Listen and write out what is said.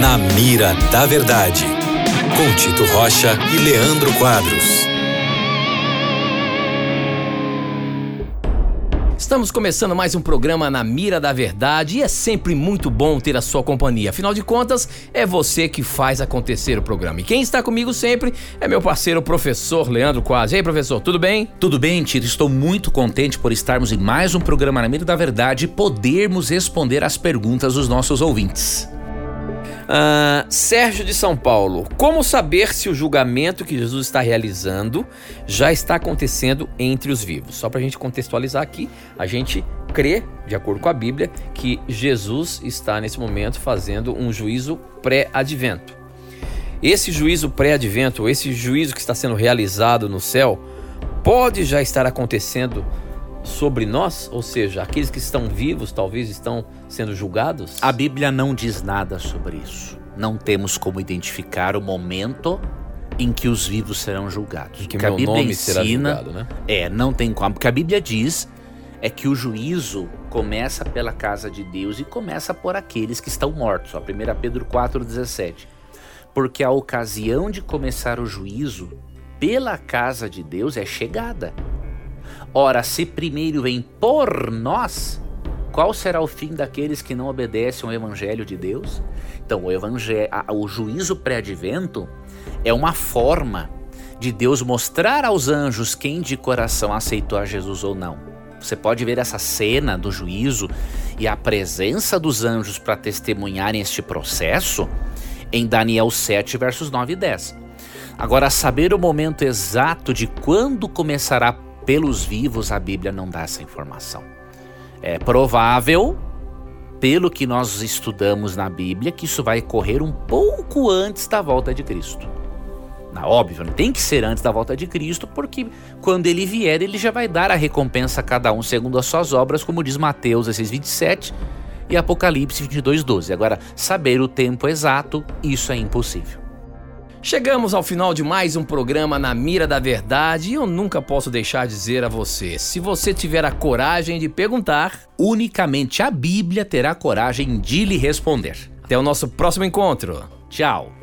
Na Mira da Verdade, com Tito Rocha e Leandro Quadros. Estamos começando mais um programa Na Mira da Verdade e é sempre muito bom ter a sua companhia. Afinal de contas, é você que faz acontecer o programa. E quem está comigo sempre é meu parceiro, professor Leandro Quadros. E aí, professor, tudo bem? Tudo bem, Tito. Estou muito contente por estarmos em mais um programa Na Mira da Verdade e podermos responder as perguntas dos nossos ouvintes. Sérgio de São Paulo, como saber se o julgamento que Jesus está realizando já está acontecendo entre os vivos? Só para a gente contextualizar aqui, a gente crê, de acordo com a Bíblia, que Jesus está nesse momento fazendo um juízo pré-advento. Esse juízo pré-advento, esse juízo que está sendo realizado no céu, pode já estar acontecendo sobre nós? Ou seja, aqueles que estão vivos talvez estão sendo julgados? A Bíblia não diz nada sobre isso. Não temos como identificar o momento em que os vivos serão julgados. Em que meu nome será julgado, né? Não tem como. O que a Bíblia diz é que o juízo começa pela casa de Deus e começa por aqueles que estão mortos. 1 Pedro 4,17. Porque a ocasião de começar o juízo pela casa de Deus é chegada. Ora, se primeiro vem por nós, qual será o fim daqueles que não obedecem ao Evangelho de Deus? Então, o juízo pré-advento é uma forma de Deus mostrar aos anjos quem de coração aceitou a Jesus ou não. Você pode ver essa cena do juízo e a presença dos anjos para testemunharem este processo em Daniel 7, versos 9 e 10. Agora, saber o momento exato de quando começará pelos vivos, a Bíblia não dá essa informação. É provável, pelo que nós estudamos na Bíblia, que isso vai ocorrer um pouco antes da volta de Cristo. Óbvio, não tem que ser antes da volta de Cristo, porque quando ele vier, ele já vai dar a recompensa a cada um segundo as suas obras, como diz Mateus 16:27 e Apocalipse 22:12. Agora, saber o tempo exato, isso é impossível. Chegamos ao final de mais um programa Na Mira da Verdade e eu nunca posso deixar de dizer a você, se você tiver a coragem de perguntar, unicamente a Bíblia terá coragem de lhe responder. Até o nosso próximo encontro. Tchau.